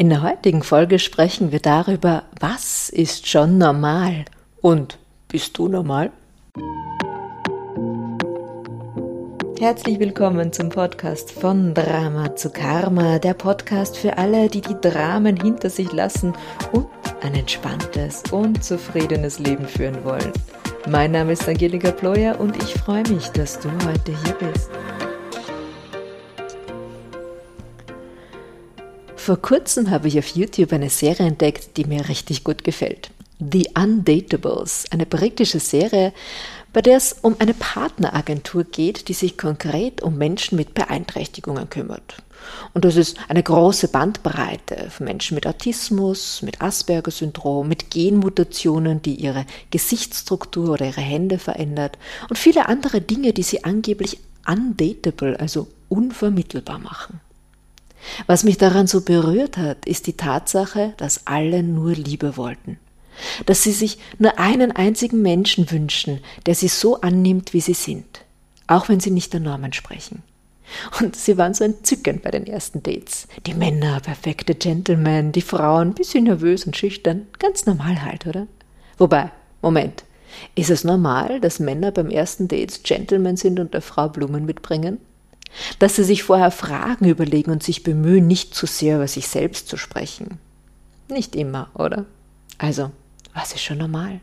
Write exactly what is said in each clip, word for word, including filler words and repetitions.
In der heutigen Folge sprechen wir darüber, was ist schon normal und bist du normal? Herzlich willkommen zum Podcast von Drama zu Karma, der Podcast für alle, die die Dramen hinter sich lassen und ein entspanntes und zufriedenes Leben führen wollen. Mein Name ist Angelika Ployer und ich freue mich, dass du heute hier bist. Vor kurzem habe ich auf YouTube eine Serie entdeckt, die mir richtig gut gefällt. The Undatables, eine britische Serie, bei der es um eine Partneragentur geht, die sich konkret um Menschen mit Beeinträchtigungen kümmert. Und das ist eine große Bandbreite von Menschen mit Autismus, mit Asperger-Syndrom, mit Genmutationen, die ihre Gesichtsstruktur oder ihre Hände verändert und viele andere Dinge, die sie angeblich undatable, also unvermittelbar machen. Was mich daran so berührt hat, ist die Tatsache, dass alle nur Liebe wollten. Dass sie sich nur einen einzigen Menschen wünschen, der sie so annimmt, wie sie sind, auch wenn sie nicht der Norm entsprechen. Und sie waren so entzückend bei den ersten Dates. Die Männer, perfekte Gentlemen, die Frauen, ein bisschen nervös und schüchtern, ganz normal halt, oder? Wobei, Moment, ist es normal, dass Männer beim ersten Dates Gentlemen sind und der Frau Blumen mitbringen? Dass sie sich vorher Fragen überlegen und sich bemühen, nicht zu sehr über sich selbst zu sprechen. Nicht immer, oder? Also, was ist schon normal?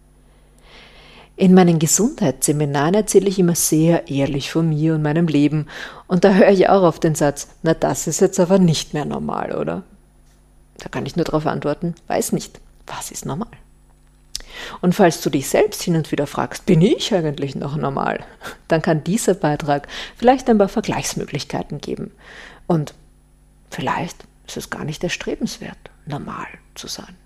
In meinen Gesundheitsseminaren erzähle ich immer sehr ehrlich von mir und meinem Leben und da höre ich auch oft den Satz, na das ist jetzt aber nicht mehr normal, oder? Da kann ich nur darauf antworten, weiß nicht, was ist normal? Und falls du dich selbst hin und wieder fragst, bin ich eigentlich noch normal? Dann kann dieser Beitrag vielleicht ein paar Vergleichsmöglichkeiten geben. Und vielleicht ist es gar nicht erstrebenswert, normal zu sein.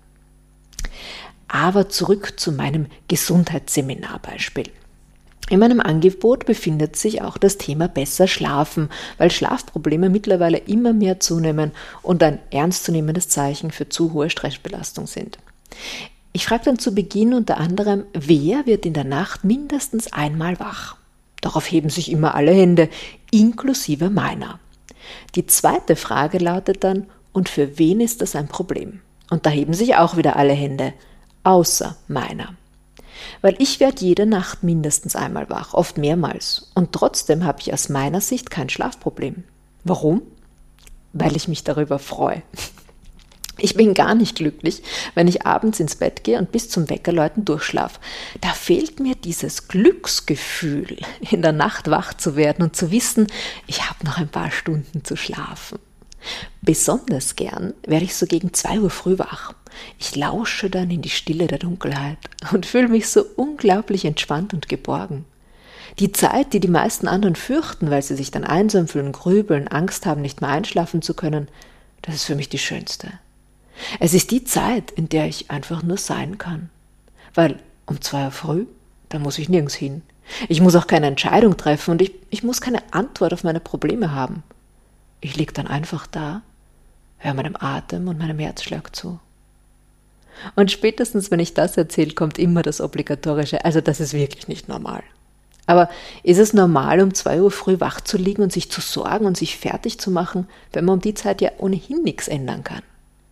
Aber zurück zu meinem Gesundheitsseminarbeispiel. In meinem Angebot befindet sich auch das Thema besser schlafen, weil Schlafprobleme mittlerweile immer mehr zunehmen und ein ernstzunehmendes Zeichen für zu hohe Stressbelastung sind. Ich frage dann zu Beginn unter anderem, wer wird in der Nacht mindestens einmal wach? Darauf heben sich immer alle Hände, inklusive meiner. Die zweite Frage lautet dann, und für wen ist das ein Problem? Und da heben sich auch wieder alle Hände, außer meiner. Weil ich werde jede Nacht mindestens einmal wach, oft mehrmals. Und trotzdem habe ich aus meiner Sicht kein Schlafproblem. Warum? Weil ich mich darüber freue. Ich bin gar nicht glücklich, wenn ich abends ins Bett gehe und bis zum Weckerläuten durchschlafe. Da fehlt mir dieses Glücksgefühl, in der Nacht wach zu werden und zu wissen, ich habe noch ein paar Stunden zu schlafen. Besonders gern werde ich so gegen zwei Uhr früh wach. Ich lausche dann in die Stille der Dunkelheit und fühle mich so unglaublich entspannt und geborgen. Die Zeit, die die meisten anderen fürchten, weil sie sich dann einsam fühlen, grübeln, Angst haben, nicht mehr einschlafen zu können, das ist für mich die schönste. Es ist die Zeit, in der ich einfach nur sein kann. Weil um zwei Uhr früh, da muss ich nirgends hin. Ich muss auch keine Entscheidung treffen und ich, ich muss keine Antwort auf meine Probleme haben. Ich liege dann einfach da, höre meinem Atem und meinem Herzschlag zu. Und spätestens, wenn ich das erzähle, kommt immer das Obligatorische, also das ist wirklich nicht normal. Aber ist es normal, um zwei Uhr früh wach zu liegen und sich zu sorgen und sich fertig zu machen, wenn man um die Zeit ja ohnehin nichts ändern kann?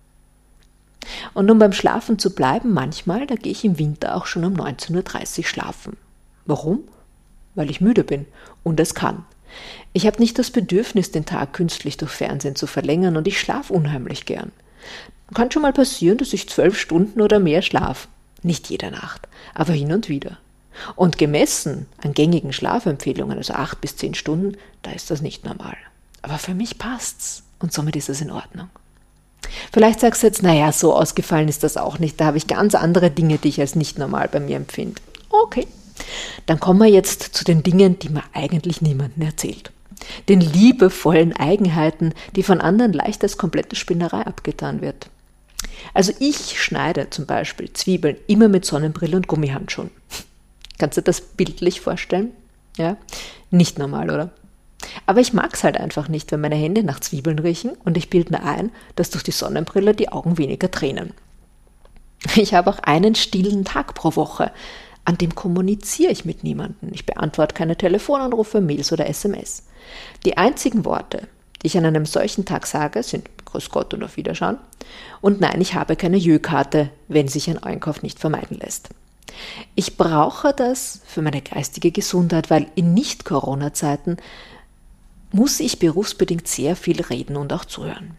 Und um beim Schlafen zu bleiben, manchmal, da gehe ich im Winter auch schon um neunzehn Uhr dreißig schlafen. Warum? Weil ich müde bin und es kann. Ich habe nicht das Bedürfnis, den Tag künstlich durch Fernsehen zu verlängern und ich schlafe unheimlich gern. Kann schon mal passieren, dass ich zwölf Stunden oder mehr schlafe. Nicht jede Nacht, aber hin und wieder. Und gemessen an gängigen Schlafempfehlungen, also acht bis zehn Stunden, da ist das nicht normal. Aber für mich passt's und somit ist es in Ordnung. Vielleicht sagst du jetzt, naja, so ausgefallen ist das auch nicht, da habe ich ganz andere Dinge, die ich als nicht normal bei mir empfinde. Okay, dann kommen wir jetzt zu den Dingen, die man eigentlich niemandem erzählt. Den liebevollen Eigenheiten, die von anderen leicht als komplette Spinnerei abgetan wird. Also ich schneide zum Beispiel Zwiebeln immer mit Sonnenbrille und Gummihandschuhen. Kannst du das bildlich vorstellen? Ja, nicht normal, oder? Aber ich mag es halt einfach nicht, wenn meine Hände nach Zwiebeln riechen und ich bilde mir ein, dass durch die Sonnenbrille die Augen weniger tränen. Ich habe auch einen stillen Tag pro Woche, an dem kommuniziere ich mit niemandem. Ich beantworte keine Telefonanrufe, Mails oder S M S. Die einzigen Worte, die ich an einem solchen Tag sage, sind grüß Gott und auf Wiederschauen. Und nein, ich habe keine Jö-Karte, wenn sich ein Einkauf nicht vermeiden lässt. Ich brauche das für meine geistige Gesundheit, weil in Nicht-Corona-Zeiten muss ich berufsbedingt sehr viel reden und auch zuhören.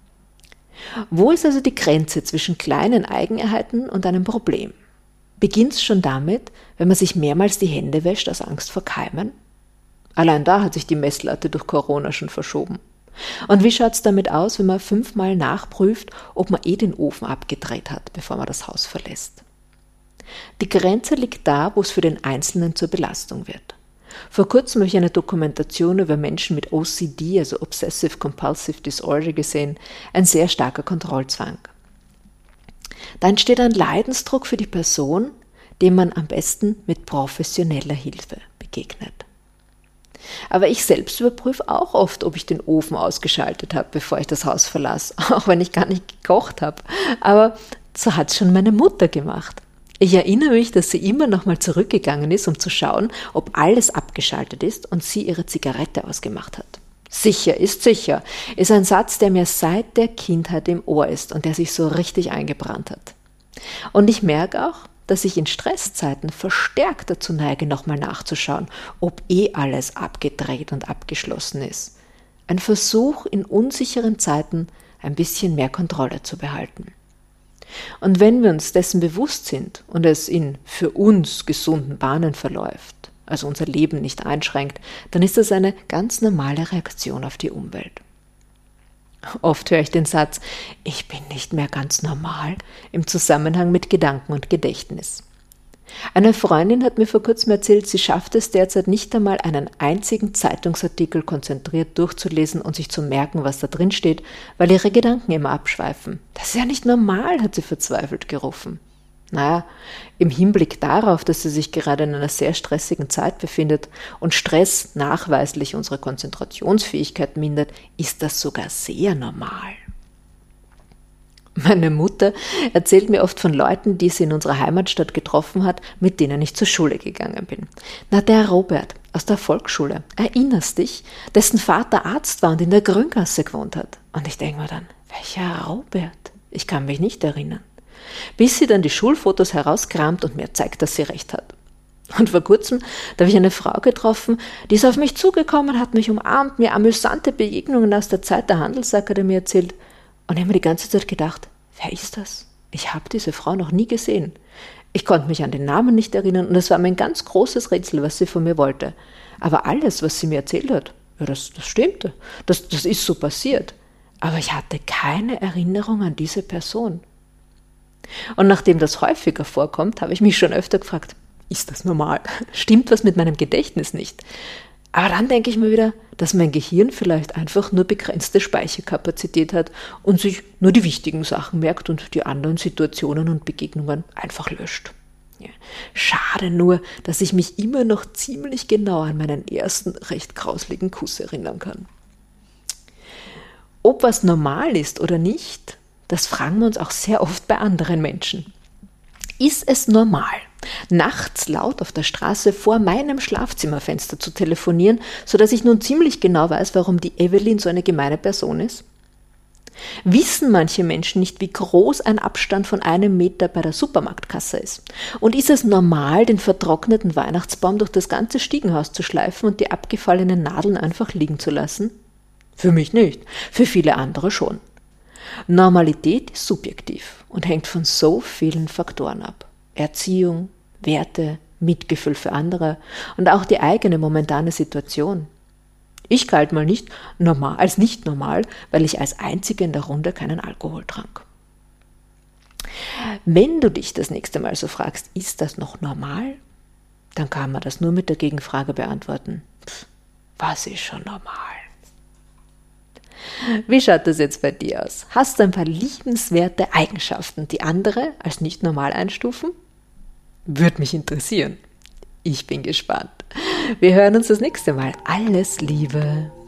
Wo ist also die Grenze zwischen kleinen Eigenheiten und einem Problem? Beginnt es schon damit, wenn man sich mehrmals die Hände wäscht aus Angst vor Keimen? Allein da hat sich die Messlatte durch Corona schon verschoben. Und wie schaut es damit aus, wenn man fünfmal nachprüft, ob man eh den Ofen abgedreht hat, bevor man das Haus verlässt? Die Grenze liegt da, wo es für den Einzelnen zur Belastung wird. Vor kurzem habe ich eine Dokumentation über Menschen mit O C D, also Obsessive Compulsive Disorder, gesehen, ein sehr starker Kontrollzwang. Da entsteht ein Leidensdruck für die Person, dem man am besten mit professioneller Hilfe begegnet. Aber ich selbst überprüfe auch oft, ob ich den Ofen ausgeschaltet habe, bevor ich das Haus verlasse, auch wenn ich gar nicht gekocht habe. Aber so hat es schon meine Mutter gemacht. Ich erinnere mich, dass sie immer noch mal zurückgegangen ist, um zu schauen, ob alles abgeschaltet ist und sie ihre Zigarette ausgemacht hat. Sicher ist sicher, ist ein Satz, der mir seit der Kindheit im Ohr ist und der sich so richtig eingebrannt hat. Und ich merke auch, dass ich in Stresszeiten verstärkt dazu neige, nochmal nachzuschauen, ob eh alles abgedreht und abgeschlossen ist. Ein Versuch, in unsicheren Zeiten ein bisschen mehr Kontrolle zu behalten. Und wenn wir uns dessen bewusst sind und es in für uns gesunden Bahnen verläuft, also unser Leben nicht einschränkt, dann ist das eine ganz normale Reaktion auf die Umwelt. Oft höre ich den Satz, ich bin nicht mehr ganz normal, im Zusammenhang mit Gedanken und Gedächtnis. Eine Freundin hat mir vor kurzem erzählt, sie schafft es derzeit nicht einmal, einen einzigen Zeitungsartikel konzentriert durchzulesen und sich zu merken, was da drin steht, weil ihre Gedanken immer abschweifen. Das ist ja nicht normal, hat sie verzweifelt gerufen. Naja, im Hinblick darauf, dass sie sich gerade in einer sehr stressigen Zeit befindet und Stress nachweislich unsere Konzentrationsfähigkeit mindert, ist das sogar sehr normal. Meine Mutter erzählt mir oft von Leuten, die sie in unserer Heimatstadt getroffen hat, mit denen ich zur Schule gegangen bin. Na, der Robert aus der Volksschule, erinnerst dich, dessen Vater Arzt war und in der Grüngasse gewohnt hat. Und ich denke mir dann, welcher Robert? Ich kann mich nicht erinnern. Bis sie dann die Schulfotos herauskramt und mir zeigt, dass sie recht hat. Und vor kurzem, da habe ich eine Frau getroffen, die ist auf mich zugekommen, hat mich umarmt, mir amüsante Begegnungen aus der Zeit der Handelsakademie erzählt. Und ich habe mir die ganze Zeit gedacht, wer ist das? Ich habe diese Frau noch nie gesehen. Ich konnte mich an den Namen nicht erinnern und es war mir ein ganz großes Rätsel, was sie von mir wollte. Aber alles, was sie mir erzählt hat, ja, das, das stimmte. Das, das ist so passiert. Aber ich hatte keine Erinnerung an diese Person. Und nachdem das häufiger vorkommt, habe ich mich schon öfter gefragt, ist das normal? Stimmt was mit meinem Gedächtnis nicht? Aber dann denke ich mir wieder, dass mein Gehirn vielleicht einfach nur begrenzte Speicherkapazität hat und sich nur die wichtigen Sachen merkt und die anderen Situationen und Begegnungen einfach löscht. Ja. Schade nur, dass ich mich immer noch ziemlich genau an meinen ersten recht grausligen Kuss erinnern kann. Ob was normal ist oder nicht, das fragen wir uns auch sehr oft bei anderen Menschen. Ist es normal, nachts laut auf der Straße vor meinem Schlafzimmerfenster zu telefonieren, sodass ich nun ziemlich genau weiß, warum die Evelyn so eine gemeine Person ist? Wissen manche Menschen nicht, wie groß ein Abstand von einem Meter bei der Supermarktkasse ist? Und ist es normal, den vertrockneten Weihnachtsbaum durch das ganze Stiegenhaus zu schleifen und die abgefallenen Nadeln einfach liegen zu lassen? Für mich nicht, für viele andere schon. Normalität ist subjektiv und hängt von so vielen Faktoren ab. Erziehung, Werte, Mitgefühl für andere und auch die eigene momentane Situation. Ich galt mal nicht normal, als nicht normal, weil ich als Einzige in der Runde keinen Alkohol trank. Wenn du dich das nächste Mal so fragst, ist das noch normal? Dann kann man das nur mit der Gegenfrage beantworten. Pff, was ist schon normal? Wie schaut das jetzt bei dir aus? Hast du ein paar liebenswerte Eigenschaften, die andere als nicht normal einstufen? Würde mich interessieren. Ich bin gespannt. Wir hören uns das nächste Mal. Alles Liebe.